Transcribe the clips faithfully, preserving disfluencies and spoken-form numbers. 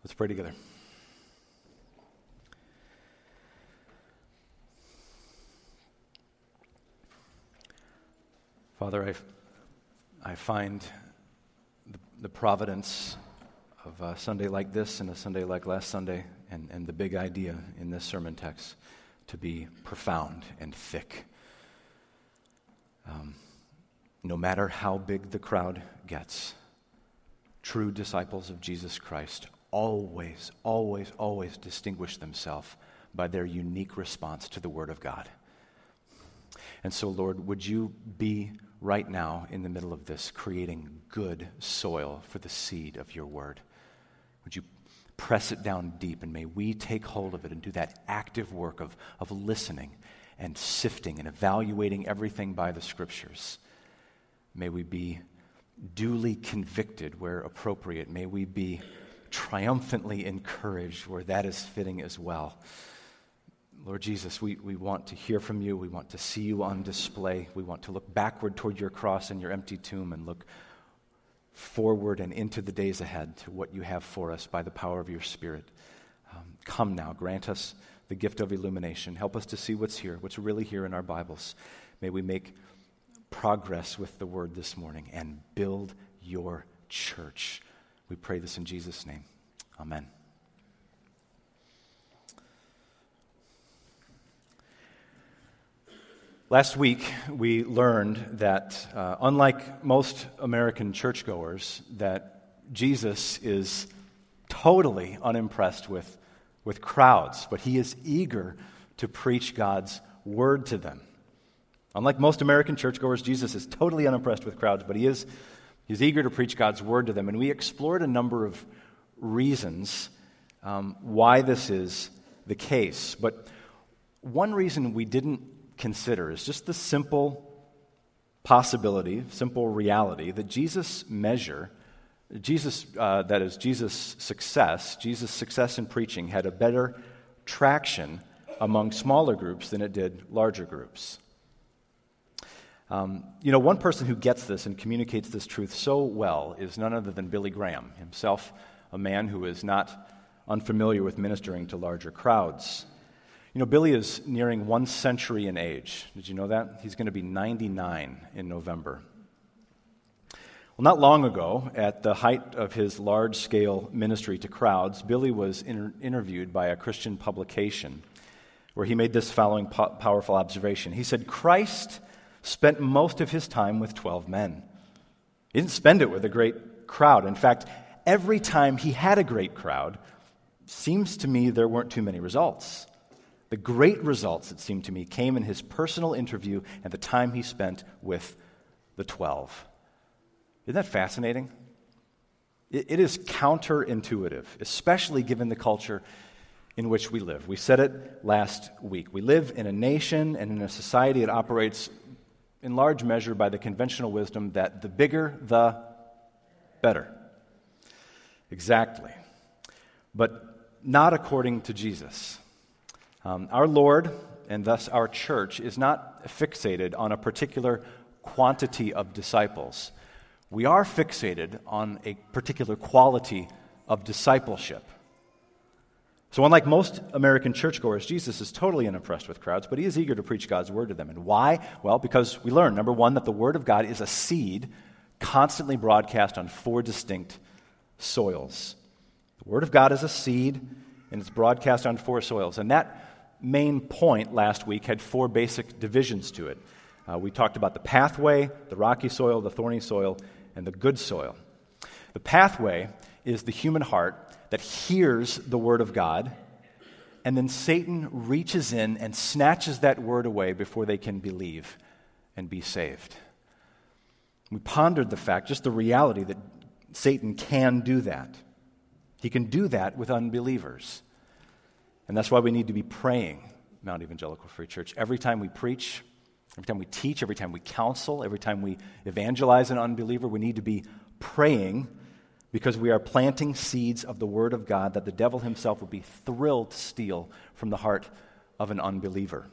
Let's pray together. Father, I, I find the, the providence of a Sunday like this and a Sunday like last Sunday and, and the big idea in this sermon text to be profound and thick. Um, no matter how big the crowd gets, true disciples of Jesus Christ always, always, always distinguish themselves by their unique response to the Word of God. And so, Lord, would you be right now in the middle of this, creating good soil for the seed of your Word? Would you press it down deep, and may we take hold of it and do that active work of, of listening and sifting and evaluating everything by the Scriptures. May we be duly convicted where appropriate. May we be triumphantly encouraged where that is fitting as well. Lord Jesus, we, we want to hear from you. We want to see you on display. We want to look backward toward your cross and your empty tomb and look forward and into the days ahead to what you have for us by the power of your Spirit. Um, come now, grant us the gift of illumination. Help us to see what's here, what's really here in our Bibles. May we make progress with the word this morning and build your church. We pray this in Jesus' name. Amen. Last week, we learned that, uh, unlike most American churchgoers, that Jesus is totally unimpressed with, with crowds, but he is eager to preach God's word to them. Unlike most American churchgoers, Jesus is totally unimpressed with crowds, but he is he's eager to preach God's word to them. And we explored a number of reasons um, why this is the case. But one reason we didn't consider is just the simple possibility, simple reality that Jesus' measure, Jesus, uh, that is, Jesus' success, Jesus' success in preaching had a better traction among smaller groups than it did larger groups. Um, you know, one person who gets this and communicates this truth so well is none other than Billy Graham, himself a man who is not unfamiliar with ministering to larger crowds. You know, Billy is nearing one century in age. Did you know that? He's going to be ninety-nine in November. Well, not long ago, at the height of his large-scale ministry to crowds, Billy was inter- interviewed by a Christian publication where he made this following po- powerful observation. He said, Christ spent most of his time with twelve men. He didn't spend it with a great crowd. In fact, every time he had a great crowd, seems to me there weren't too many results. The great results, it seemed to me, came in his personal interview and the time he spent with the twelve. Isn't that fascinating? It, it is counterintuitive, especially given the culture in which we live. We said it last week. We live in a nation and in a society that operates in large measure by the conventional wisdom that the bigger, the better. Exactly. But not according to Jesus. Um, our Lord, and thus our church, is not fixated on a particular quantity of disciples. We are fixated on a particular quality of discipleship. So unlike most American churchgoers, Jesus is totally unimpressed with crowds, but he is eager to preach God's word to them. And why? Well, because we learn, number one, that the word of God is a seed constantly broadcast on four distinct soils. The word of God is a seed, and it's broadcast on four soils. And that main point last week had four basic divisions to it. Uh, we talked about the pathway, the rocky soil, the thorny soil, and the good soil. The pathway is the human heart that hears the word of God, and then Satan reaches in and snatches that word away before they can believe and be saved. We pondered the fact, just the reality that Satan can do that. He can do that with unbelievers. And that's why we need to be praying, Mount Evangelical Free Church. Every time we preach, every time we teach, every time we counsel, every time we evangelize an unbeliever, we need to be praying, because we are planting seeds of the Word of God that the devil himself would be thrilled to steal from the heart of an unbeliever.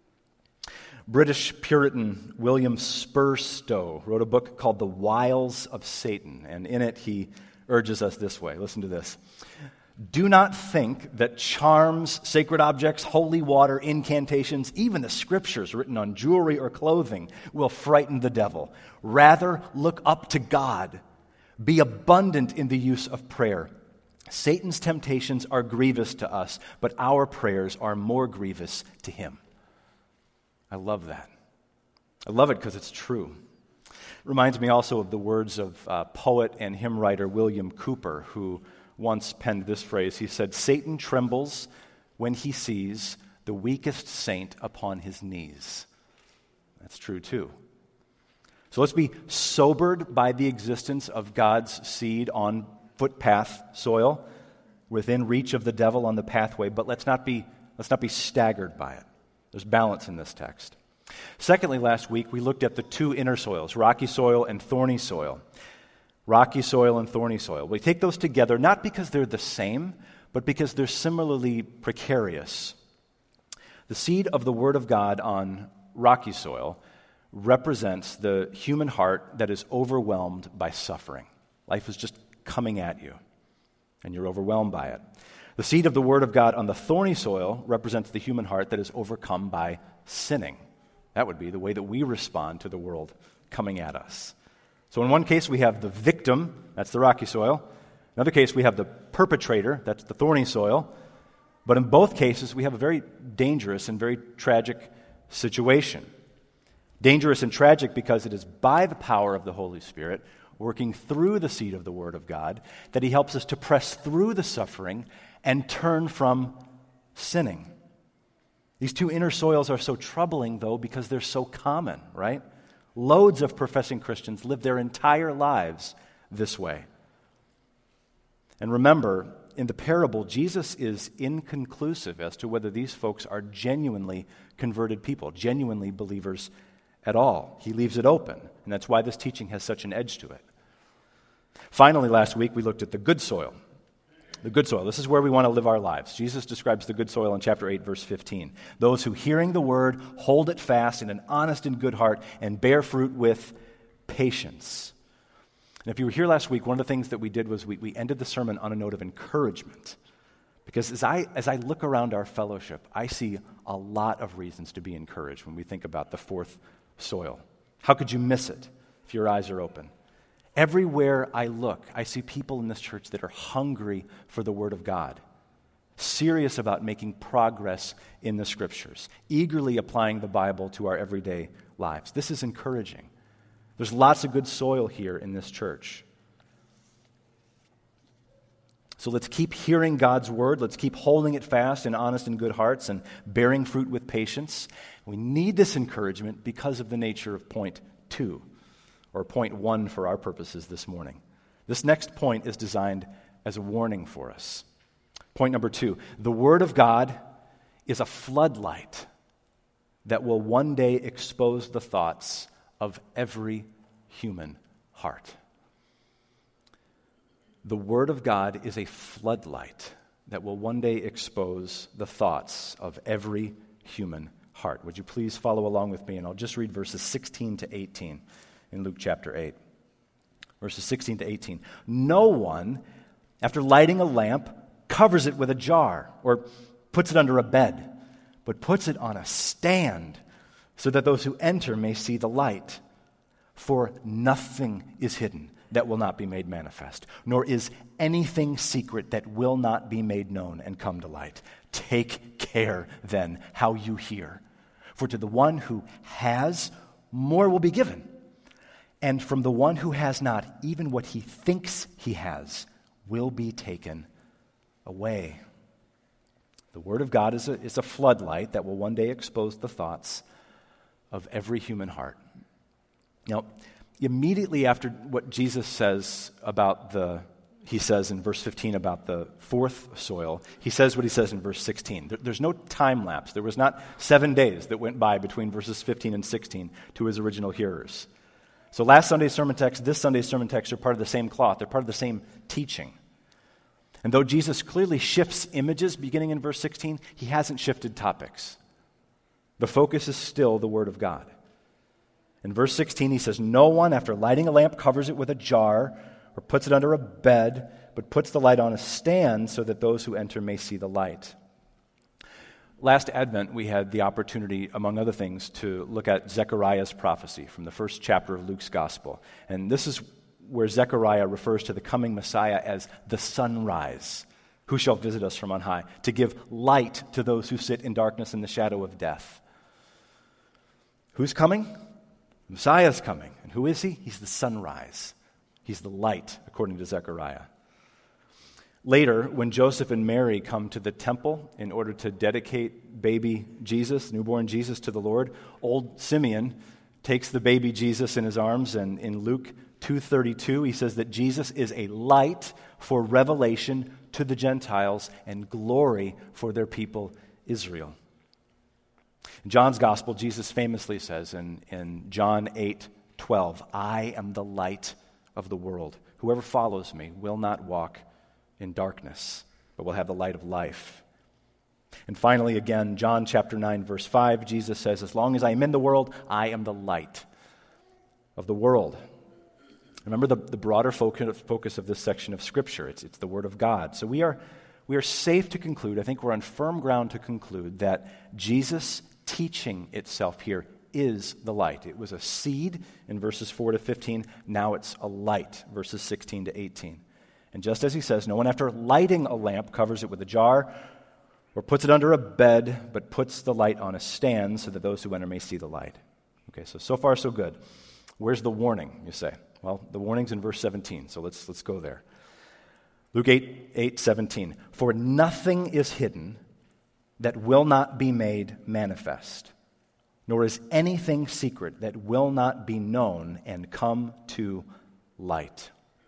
British Puritan William Spurstow wrote a book called The Wiles of Satan, and in it he urges us this way. Listen to this. Do not think that charms, sacred objects, holy water, incantations, even the scriptures written on jewelry or clothing will frighten the devil. Rather, look up to God. Be abundant in the use of prayer. Satan's temptations are grievous to us, but our prayers are more grievous to him. I love that. I love it because it's true. It reminds me also of the words of uh, poet and hymn writer William Cooper, who once penned this phrase. He said, "Satan trembles when he sees the weakest saint upon his knees." That's true too. So let's be sobered by the existence of God's seed on footpath soil, within reach of the devil on the pathway, but let's not be let's not be staggered by it. There's balance in this text. Secondly, last week we looked at the two inner soils, rocky soil and thorny soil. Rocky soil and thorny soil. We take those together not because they're the same, but because they're similarly precarious. The seed of the Word of God on rocky soil represents the human heart that is overwhelmed by suffering. Life is just coming at you, and you're overwhelmed by it. The seed of the Word of God on the thorny soil represents the human heart that is overcome by sinning. That would be the way that we respond to the world coming at us. So in one case, we have the victim, that's the rocky soil. In another case, we have the perpetrator, that's the thorny soil. But in both cases, we have a very dangerous and very tragic situation. Dangerous and tragic because it is by the power of the Holy Spirit, working through the seed of the Word of God, that he helps us to press through the suffering and turn from sinning. These two inner soils are so troubling, though, because they're so common, right? Loads of professing Christians live their entire lives this way. And remember, in the parable, Jesus is inconclusive as to whether these folks are genuinely converted people, genuinely believers at all. He leaves it open, and that's why this teaching has such an edge to it. Finally, last week, we looked at the good soil. The good soil. This is where we want to live our lives. Jesus describes the good soil in chapter eight, verse fifteen. Those who, hearing the word, hold it fast in an honest and good heart and bear fruit with patience. And if you were here last week, one of the things that we did was we, we ended the sermon on a note of encouragement. Because as I, as I look around our fellowship, I see a lot of reasons to be encouraged when we think about the fourth soil. How could you miss it if your eyes are open? Everywhere I look, I see people in this church that are hungry for the Word of God, serious about making progress in the Scriptures, eagerly applying the Bible to our everyday lives. This is encouraging. There's lots of good soil here in this church. So let's keep hearing God's Word. Let's keep holding it fast in honest and good hearts and bearing fruit with patience. We need this encouragement because of the nature of point two. Or point one for our purposes this morning. This next point is designed as a warning for us. Point number two, the Word of God is a floodlight that will one day expose the thoughts of every human heart. The Word of God is a floodlight that will one day expose the thoughts of every human heart. Would you please follow along with me, and I'll just read verses sixteen to eighteen. In Luke chapter eight, verses sixteen to eighteen. No one, after lighting a lamp, covers it with a jar or puts it under a bed, but puts it on a stand so that those who enter may see the light. For nothing is hidden that will not be made manifest, nor is anything secret that will not be made known and come to light. Take care, then, how you hear. For to the one who has, more will be given. And from the one who has not, even what he thinks he has will be taken away. The Word of God is a, is a floodlight that will one day expose the thoughts of every human heart. Now, immediately after what Jesus says about the, he says in verse fifteen about the fourth soil, he says what he says in verse sixteen. There, there's no time lapse. There was not seven days that went by between verses fifteen and sixteen to his original hearers. So last Sunday's sermon text, this Sunday's sermon text are part of the same cloth. They're part of the same teaching. And though Jesus clearly shifts images beginning in verse sixteen, he hasn't shifted topics. The focus is still the Word of God. In verse sixteen, he says, no one, after lighting a lamp, covers it with a jar or puts it under a bed, but puts the light on a stand so that those who enter may see the light. Last Advent, we had the opportunity, among other things, to look at Zechariah's prophecy from the first chapter of Luke's Gospel. And this is where Zechariah refers to the coming Messiah as the sunrise, who shall visit us from on high, to give light to those who sit in darkness and the shadow of death. Who's coming? Messiah's coming. And who is he? He's the sunrise. He's the light, according to Zechariah. Later, when Joseph and Mary come to the temple in order to dedicate baby Jesus, newborn Jesus, to the Lord, old Simeon takes the baby Jesus in his arms, and in Luke two thirty-two, he says that Jesus is a light for revelation to the Gentiles and glory for their people Israel. In John's Gospel, Jesus famously says in, in John eight twelve, I am the light of the world. Whoever follows me will not walk in darkness, but will have the light of life. And finally, again, John chapter nine, verse five, Jesus says, as long as I am in the world, I am the light of the world. Remember the, the broader focus of this section of Scripture. It's, it's the Word of God. So we are, we are safe to conclude, I think we're on firm ground to conclude, that Jesus' teaching itself here is the light. It was a seed in verses four to fifteen. Now it's a light, verses sixteen to eighteen. And just as he says, no one after lighting a lamp covers it with a jar or puts it under a bed, but puts the light on a stand so that those who enter may see the light. Okay, so so far so good. Where's the warning, you say? Well, the warning's in verse seventeen, so let's let's go there. Luke eight, eight, seventeen. For nothing is hidden that will not be made manifest, nor is anything secret that will not be known and come to light.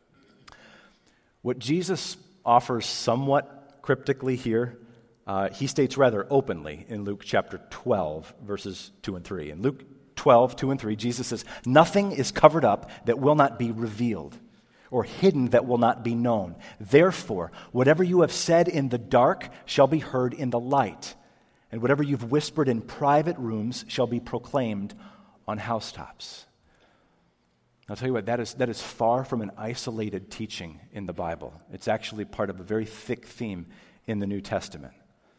What Jesus offers somewhat cryptically here, uh, he states rather openly in Luke chapter twelve, verses two and three. In Luke twelve, two and three, Jesus says, nothing is covered up that will not be revealed, or hidden that will not be known. Therefore, whatever you have said in the dark shall be heard in the light, and whatever you've whispered in private rooms shall be proclaimed on housetops. I'll tell you what, that is, that is far from an isolated teaching in the Bible. It's actually part of a very thick theme in the New Testament.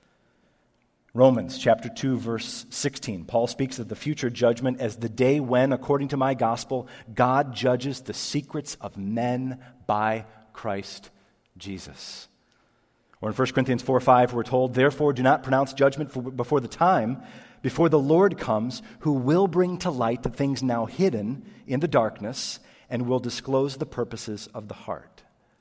Romans chapter two, verse sixteen, Paul speaks of the future judgment as the day when, according to my gospel, God judges the secrets of men by Christ Jesus. Or in First Corinthians four five, we're told, therefore do not pronounce judgment for, before the time, before the Lord comes, who will bring to light the things now hidden in the darkness and will disclose the purposes of the heart.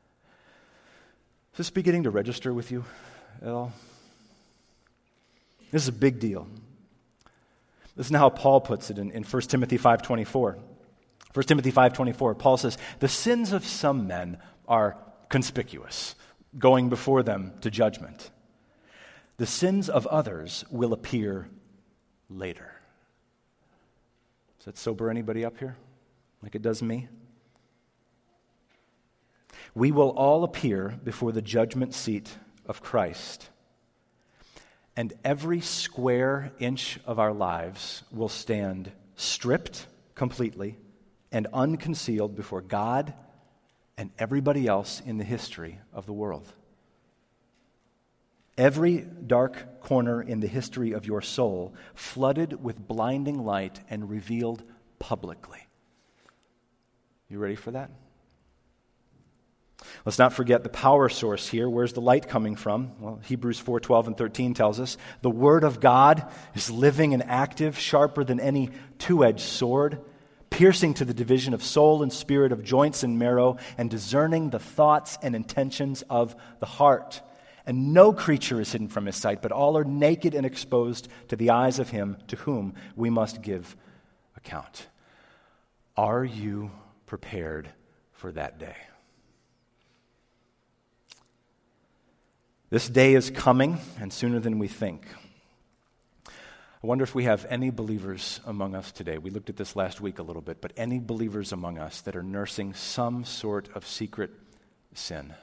Is this beginning to register with you at all? This is a big deal. Listen to how Paul puts it in, in First Timothy five twenty-four. First Timothy five twenty-four, Paul says, the sins of some men are conspicuous, going before them to judgment. The sins of others will appear later. Does that sober anybody up here? Like it does me? We will all appear before the judgment seat of Christ. And every square inch of our lives will stand stripped completely and unconcealed before God and everybody else in the history of the world. Every dark corner in the history of your soul flooded with blinding light and revealed publicly. You ready for that? Let's not forget the power source here. Where's the light coming from? Well, Hebrews four twelve and thirteen tells us the Word of God is living and active, sharper than any two-edged sword, piercing to the division of soul and spirit, of joints and marrow, and discerning the thoughts and intentions of the heart. And no creature is hidden from his sight, but all are naked and exposed to the eyes of him to whom we must give account. Are you prepared for that day? This day is coming, and sooner than we think. I wonder if we have any believers among us today. We looked at this last week a little bit, but any believers among us that are nursing some sort of secret sin.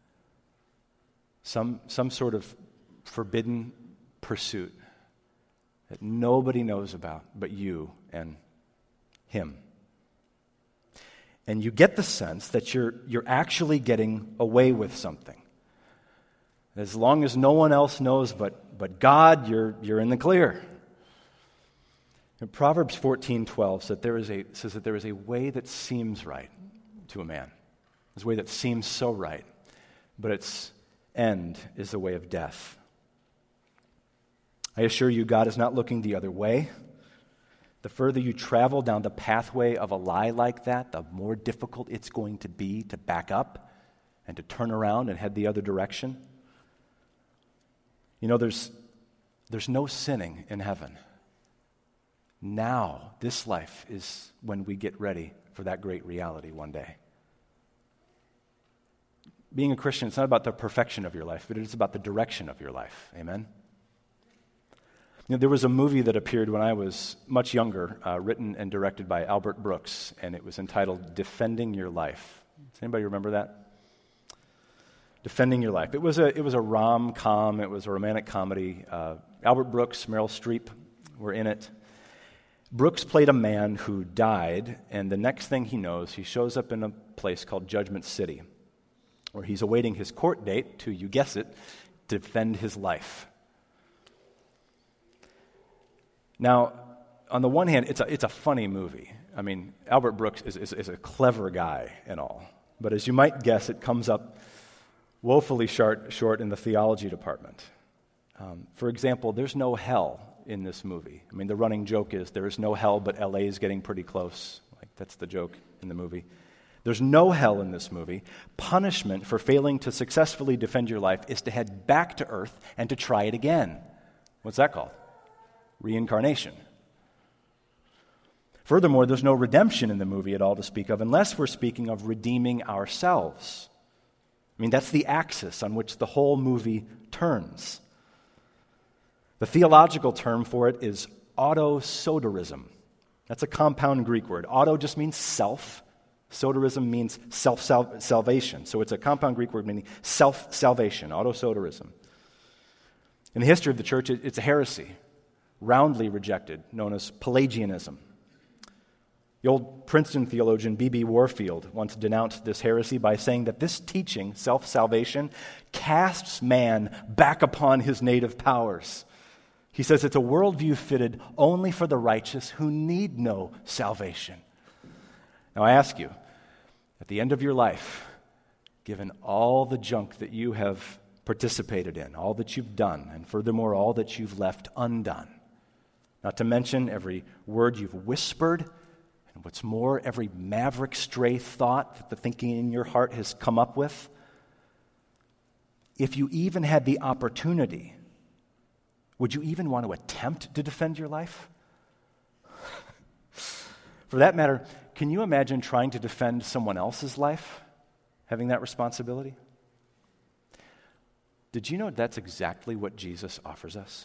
Some, some sort of forbidden pursuit that nobody knows about but you and him. and you get the sense that you're, you're actually getting away with something. As long as no one else knows but, but God, you're, you're in the clear. And Proverbs fourteen twelve says that there is a, says that there is a way that seems right to a man. There's a way that seems so right, but its end is the way of death. I assure you, God is not looking the other way. The further you travel down the pathway of a lie like that, the more difficult it's going to be to back up and to turn around and head the other direction. You know, there's, there's no sinning in heaven. Now, this life is when we get ready for that great reality one day. Being a Christian, it's not about the perfection of your life, but it is about the direction of your life. Amen? You know, there was a movie that appeared when I was much younger, uh, written and directed by Albert Brooks, and it was entitled Defending Your Life. Does anybody remember that? Defending Your Life. It was a it was a rom-com. It was a romantic comedy. Uh, Albert Brooks, Meryl Streep were in it. Brooks played a man who died, and the next thing he knows, he shows up in a place called Judgment City, where he's awaiting his court date to, you guess it, defend his life. Now, on the one hand, it's a it's a funny movie. I mean, Albert Brooks is, is, is a clever guy and all, but as you might guess, it comes up woefully short, short in the theology department. Um, for example, there's no hell in this movie. I mean, the running joke is there is no hell, but L A is getting pretty close. Like, that's the joke in the movie. There's no hell in this movie. Punishment for failing to successfully defend your life is to head back to earth and to try it again. What's that called? Reincarnation. Furthermore, there's no redemption in the movie at all to speak of, unless we're speaking of redeeming ourselves. I mean, that's the axis on which the whole movie turns. The theological term for it is autosoterism. That's a compound Greek word. Auto just means self. Soterism means self-salvation. So it's a compound Greek word meaning self-salvation, autosoterism. In the history of the church, it's a heresy, roundly rejected, known as Pelagianism. The old Princeton theologian B B Warfield once denounced this heresy by saying that this teaching, self-salvation, casts man back upon his native powers. He says it's a worldview fitted only for the righteous who need no salvation. Now I ask you, at the end of your life, given all the junk that you have participated in, all that you've done, and furthermore all that you've left undone, not to mention every word you've whispered, and what's more, every maverick stray thought that the thinking in your heart has come up with, if you even had the opportunity, would you even want to attempt to defend your life? For that matter, can you imagine trying to defend someone else's life, having that responsibility? Did you know that's exactly what Jesus offers us?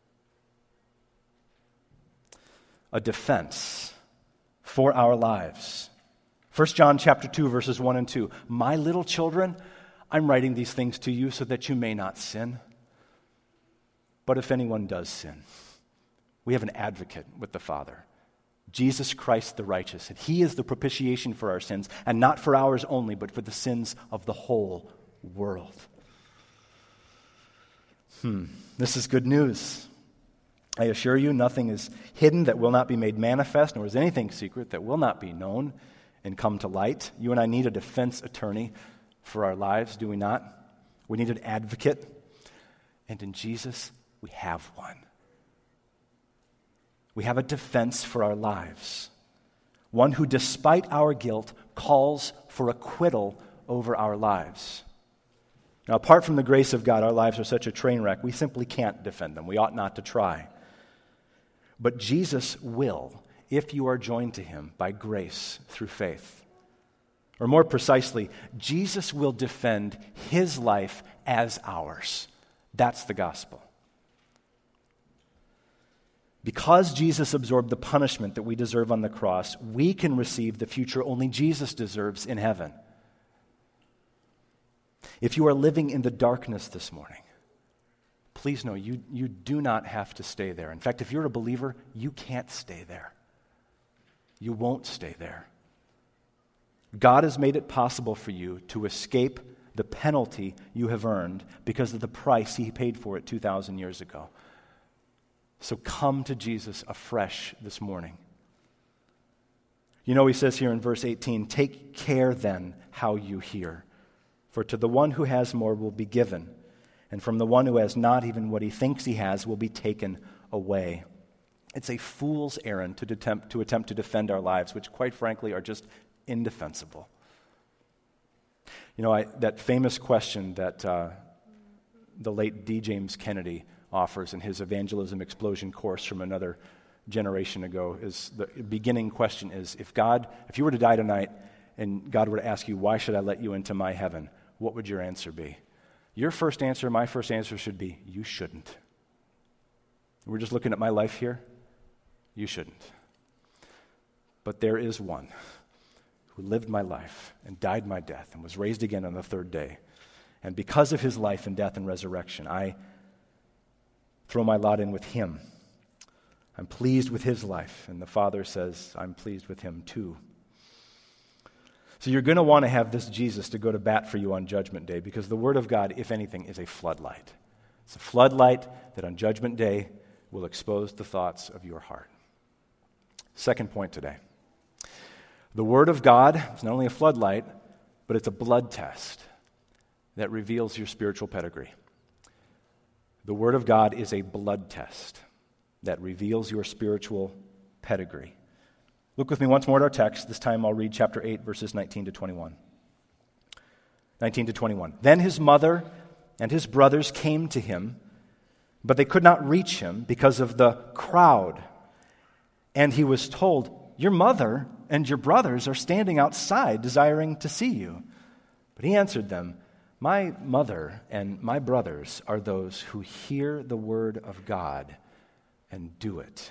A defense for our lives. First John chapter two, verses one and two. My little children, I'm writing these things to you so that you may not sin. But if anyone does sin, we have an advocate with the Father, Jesus Christ the righteous, and he is the propitiation for our sins, and not for ours only, but for the sins of the whole world. Hmm, this is good news. I assure you, nothing is hidden that will not be made manifest, nor is anything secret that will not be known and come to light. You and I need a defense attorney for our lives, do we not? We need an advocate, and in Jesus, we have one. We have a defense for our lives, one who, despite our guilt, calls for acquittal over our lives. Now, apart from the grace of God, our lives are such a train wreck, we simply can't defend them. We ought not to try. But Jesus will, if you are joined to him by grace through faith. Or more precisely, Jesus will defend his life as ours. That's the gospel. Because Jesus absorbed the punishment that we deserve on the cross, we can receive the future only Jesus deserves in heaven. If you are living in the darkness this morning, please know you, you do not have to stay there. In fact, if you're a believer, you can't stay there. You won't stay there. God has made it possible for you to escape the penalty you have earned because of the price he paid for it two thousand years ago. So come to Jesus afresh this morning. You know, he says here in verse eighteen, take care then how you hear. For to the one who has more will be given, and from the one who has not, even what he thinks he has will be taken away. It's a fool's errand to attempt to, attempt to defend our lives, which quite frankly are just indefensible. You know, I, that famous question that uh, the late D. James Kennedy offers in his Evangelism Explosion course from another generation ago is the beginning question is, if God, if you were to die tonight and God were to ask you, why should I let you into my heaven? What would your answer be? Your first answer, my first answer should be, you shouldn't. We're just looking at my life here. You shouldn't. But there is one who lived my life and died my death and was raised again on the third day. And because of his life and death and resurrection, I throw my lot in with him. I'm pleased with his life. And the Father says, I'm pleased with him too. So you're going to want to have this Jesus to go to bat for you on Judgment Day, because the Word of God, if anything, is a floodlight. It's a floodlight that on Judgment Day will expose the thoughts of your heart. Second point today. The Word of God is not only a floodlight, but it's a blood test that reveals your spiritual pedigree. The Word of God is a blood test that reveals your spiritual pedigree. Look with me once more at our text. This time I'll read chapter eight, verses nineteen to twenty-one. nineteen to twenty-one. Then his mother and his brothers came to him, but they could not reach him because of the crowd. And he was told, your mother and your brothers are standing outside desiring to see you. But he answered them, my mother and my brothers are those who hear the word of God and do it.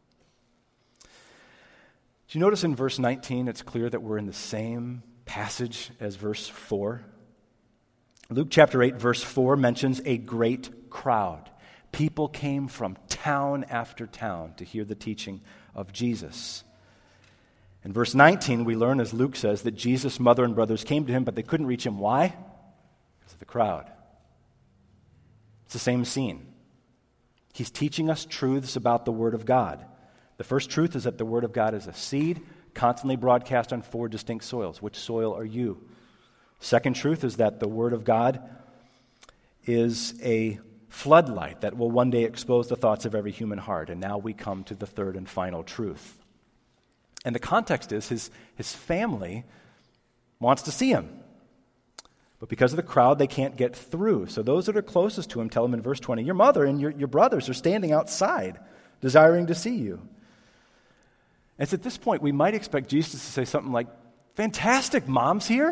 Do you notice in verse nineteen, it's clear that we're in the same passage as verse four? Luke chapter eight, verse four mentions a great crowd. People came from town after town to hear the teaching of Jesus. In verse nineteen, we learn, as Luke says, that Jesus' mother and brothers came to him, but they couldn't reach him. Why? Because of the crowd. It's the same scene. He's teaching us truths about the Word of God. The first truth is that the Word of God is a seed constantly broadcast on four distinct soils. Which soil are you? Second truth is that the Word of God is a floodlight that will one day expose the thoughts of every human heart. And now we come to the third and final truth. And the context is his, his family wants to see him. But because of the crowd, they can't get through. So those that are closest to him tell him in verse twenty, your mother and your, your brothers are standing outside desiring to see you. And it's at this point we might expect Jesus to say something like, fantastic, Mom's here.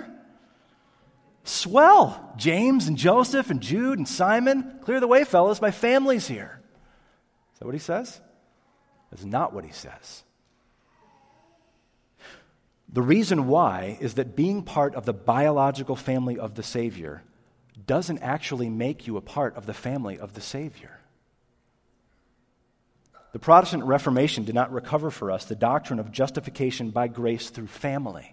Swell, James and Joseph and Jude and Simon, clear the way, fellas, my family's here. Is that what he says? That's not what he says. The reason why is that being part of the biological family of the Savior doesn't actually make you a part of the family of the Savior. The Protestant Reformation did not recover for us the doctrine of justification by grace through family,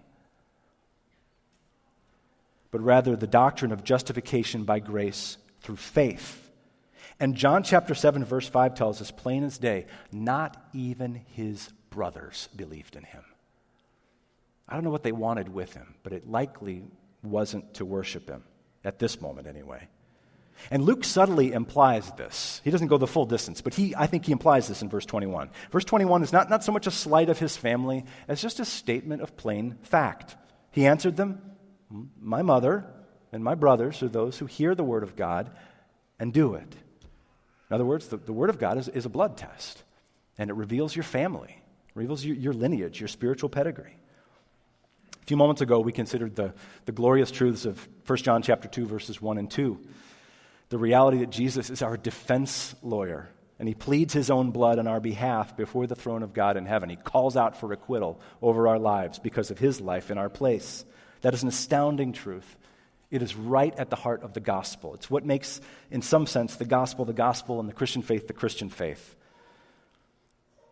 but rather the doctrine of justification by grace through faith. And John chapter seven, verse five tells us plain as day, not even his brothers believed in him. I don't know what they wanted with him, but it likely wasn't to worship him, at this moment anyway. And Luke subtly implies this. He doesn't go the full distance, but he, I think he implies this in verse twenty-one. Verse twenty-one is not, not so much a slight of his family as just a statement of plain fact. He answered them, my mother and my brothers are those who hear the word of God and do it. In other words, the, the word of God is, is a blood test, and it reveals your family, reveals your, your lineage, your spiritual pedigree. A few moments ago, we considered the, the glorious truths of First John chapter two, verses one and two. The reality that Jesus is our defense lawyer, and he pleads his own blood on our behalf before the throne of God in heaven. He calls out for acquittal over our lives because of his life in our place. That is an astounding truth. It is right at the heart of the gospel. It's what makes, in some sense, the gospel the gospel and the Christian faith the Christian faith.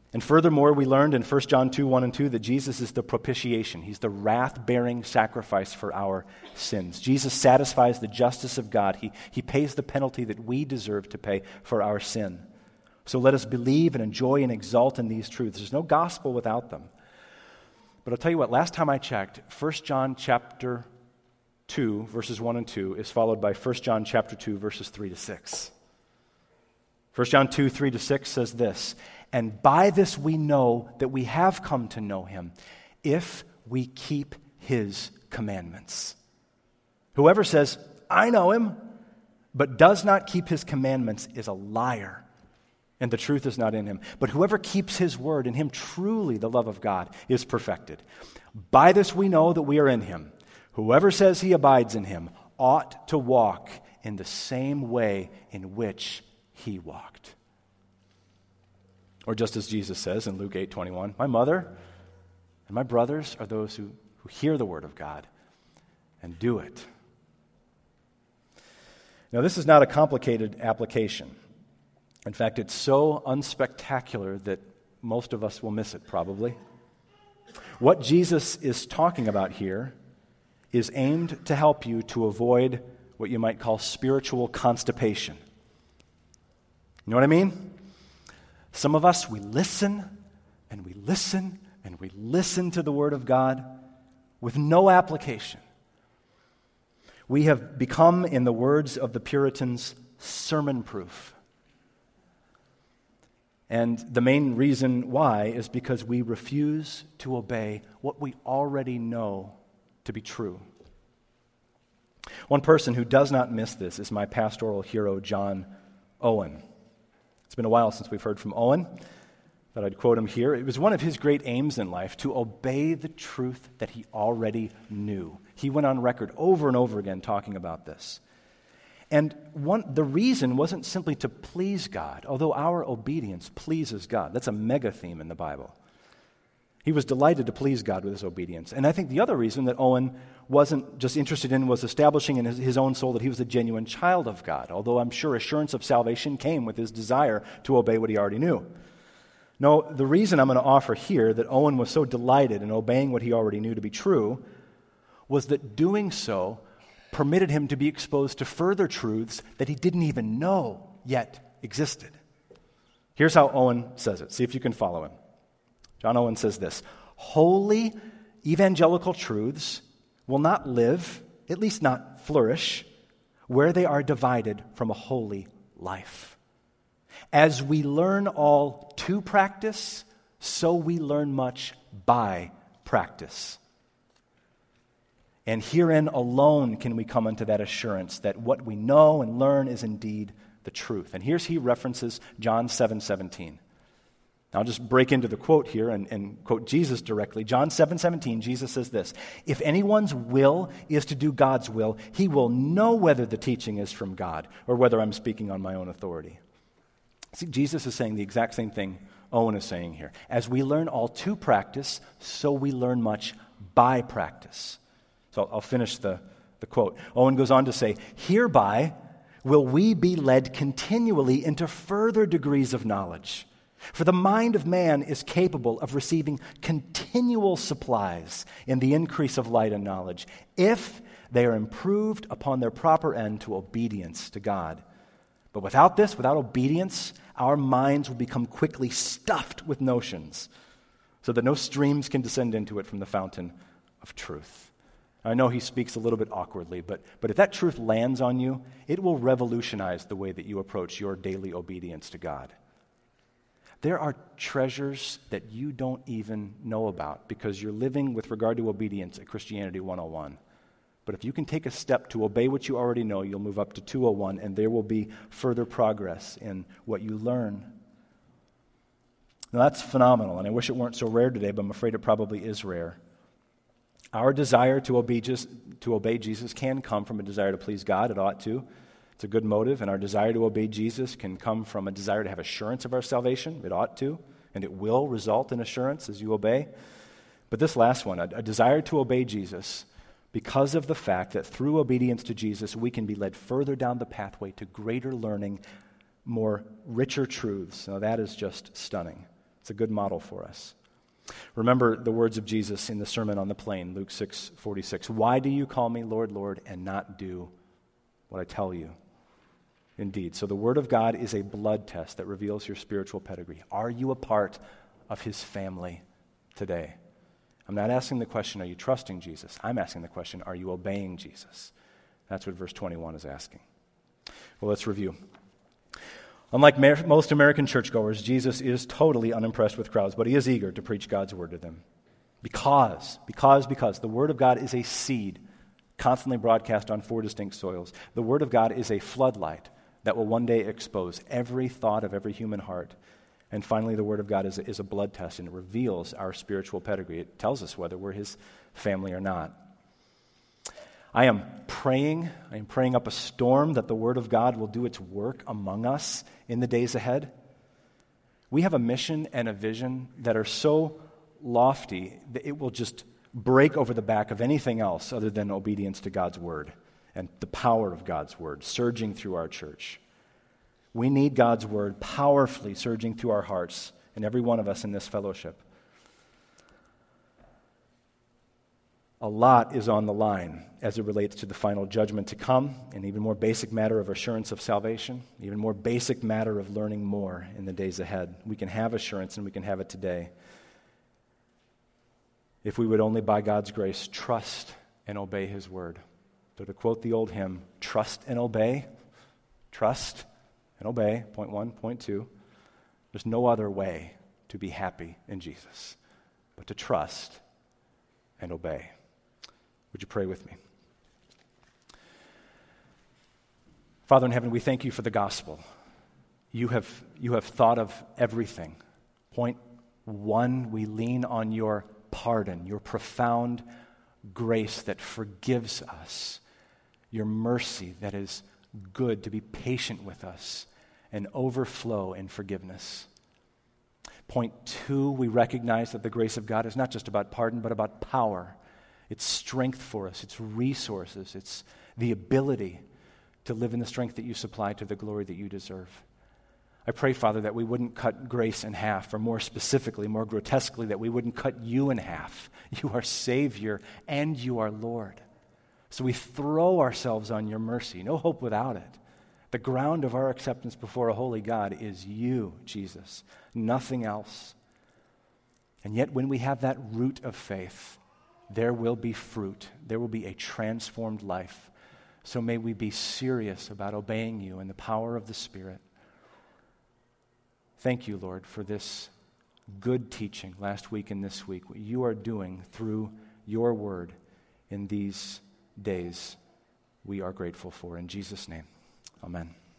And furthermore, we learned in First John two, one and two that Jesus is the propitiation. He's the wrath-bearing sacrifice for our sins. Jesus satisfies the justice of God. He, he pays the penalty that we deserve to pay for our sin. So let us believe and enjoy and exult in these truths. There's no gospel without them. But I'll tell you what, last time I checked, First John chapter two, verses one and two, is followed by First John chapter two, verses three to six. First John two, three to six says this, "And by this we know that we have come to know him, if we keep his commandments. Whoever says, 'I know him,' but does not keep his commandments is a liar, and the truth is not in him. But whoever keeps his word, in him truly the love of God is perfected. By this we know that we are in him. Whoever says he abides in him ought to walk in the same way in which he walked." Or just as Jesus says in Luke eight twenty-one, "My mother and my brothers are those who, who hear the word of God and do it." Now, this is not a complicated application. In fact, it's so unspectacular that most of us will miss it, probably. What Jesus is talking about here is aimed to help you to avoid what you might call spiritual constipation. You know what I mean? Some of us, we listen and we listen and we listen to the Word of God with no application. We have become, in the words of the Puritans, sermon-proof. And the main reason why is because we refuse to obey what we already know to be true. One person who does not miss this is my pastoral hero, John Owen. It's been a while since we've heard from Owen, but I'd quote him here. It was one of his great aims in life to obey the truth that he already knew. He went on record over and over again talking about this. And one, the reason wasn't simply to please God, although our obedience pleases God. That's a mega theme in the Bible. He was delighted to please God with his obedience. And I think the other reason that Owen wasn't just interested in was establishing in his, his own soul that he was a genuine child of God, although I'm sure assurance of salvation came with his desire to obey what he already knew. No, the reason I'm going to offer here that Owen was so delighted in obeying what he already knew to be true was that doing so permitted him to be exposed to further truths that he didn't even know yet existed. Here's how Owen says it. See if you can follow him. John Owen says this: "Holy evangelical truths will not live, at least not flourish, where they are divided from a holy life. As we learn all to practice, so we learn much by practice. And herein alone can we come unto that assurance that what we know and learn is indeed the truth." And here's he references John seven seventeen. I'll just break into the quote here and, and quote Jesus directly. John seven seventeen, Jesus says this: "If anyone's will is to do God's will, he will know whether the teaching is from God or whether I'm speaking on my own authority." See, Jesus is saying the exact same thing Owen is saying here. As we learn all to practice, so we learn much by practice. So I'll finish the, the quote. Owen goes on to say, "Hereby will we be led continually into further degrees of knowledge. For the mind of man is capable of receiving continual supplies in the increase of light and knowledge, if they are improved upon their proper end to obedience to God. But without this, without obedience, our minds will become quickly stuffed with notions, so that no streams can descend into it from the fountain of truth." I know he speaks a little bit awkwardly, but, but if that truth lands on you, it will revolutionize the way that you approach your daily obedience to God. There are treasures that you don't even know about because you're living with regard to obedience at Christianity one oh one. But if you can take a step to obey what you already know, you'll move up to two oh one, and there will be further progress in what you learn. Now that's phenomenal, and I wish it weren't so rare today, but I'm afraid it probably is rare. Our desire to obey Jesus, to obey Jesus can come from a desire to please God. It ought to. It's a good motive, and our desire to obey Jesus can come from a desire to have assurance of our salvation. It ought to, and it will result in assurance as you obey. But this last one, a, a desire to obey Jesus, because of the fact that through obedience to Jesus, we can be led further down the pathway to greater learning, more richer truths. Now that is just stunning. It's a good model for us. Remember the words of Jesus in the Sermon on the Plain, Luke six forty-six. Why do you call me Lord, Lord, and not do what I tell you? Indeed. So the Word of God is a blood test that reveals your spiritual pedigree. Are you a part of His family today? I'm not asking the question, are you trusting Jesus? I'm asking the question, are you obeying Jesus? That's what verse twenty-one is asking. Well, let's review. Unlike mer- most American churchgoers, Jesus is totally unimpressed with crowds, but He is eager to preach God's Word to them. Because, because, because the Word of God is a seed constantly broadcast on four distinct soils. The Word of God is a floodlight that will one day expose every thought of every human heart. And finally, the Word of God is a, is a blood test, and it reveals our spiritual pedigree. It tells us whether we're His family or not. I am praying, I am praying up a storm that the Word of God will do its work among us in the days ahead. We have a mission and a vision that are so lofty that it will just break over the back of anything else other than obedience to God's Word and the power of God's Word surging through our church. We need God's Word powerfully surging through our hearts and every one of us in this fellowship. A lot is on the line as it relates to the final judgment to come, an even more basic matter of assurance of salvation, even more basic matter of learning more in the days ahead. We can have assurance, and we can have it today if we would only, by God's grace, trust and obey His Word. So to quote the old hymn, trust and obey, trust and obey, point one. Point two, there's no other way to be happy in Jesus but to trust and obey. Would you pray with me? Father in heaven, we thank you for the gospel. You have, you have thought of everything. Point one, we lean on your pardon, your profound grace that forgives us, your mercy that is good to be patient with us and overflow in forgiveness. Point two, we recognize that the grace of God is not just about pardon, but about power. It's strength for us, it's resources, it's the ability to live in the strength that you supply to the glory that you deserve. I pray, Father, that we wouldn't cut grace in half, or more specifically, more grotesquely, that we wouldn't cut you in half. You are Savior and you are Lord. So we throw ourselves on your mercy, no hope without it. The ground of our acceptance before a holy God is you, Jesus, nothing else. And yet when we have that root of faith, there will be fruit. There will be a transformed life. So may we be serious about obeying you in the power of the Spirit. Thank you, Lord, for this good teaching last week and this week, what you are doing through your word in these days. We are grateful for. In Jesus' name, amen.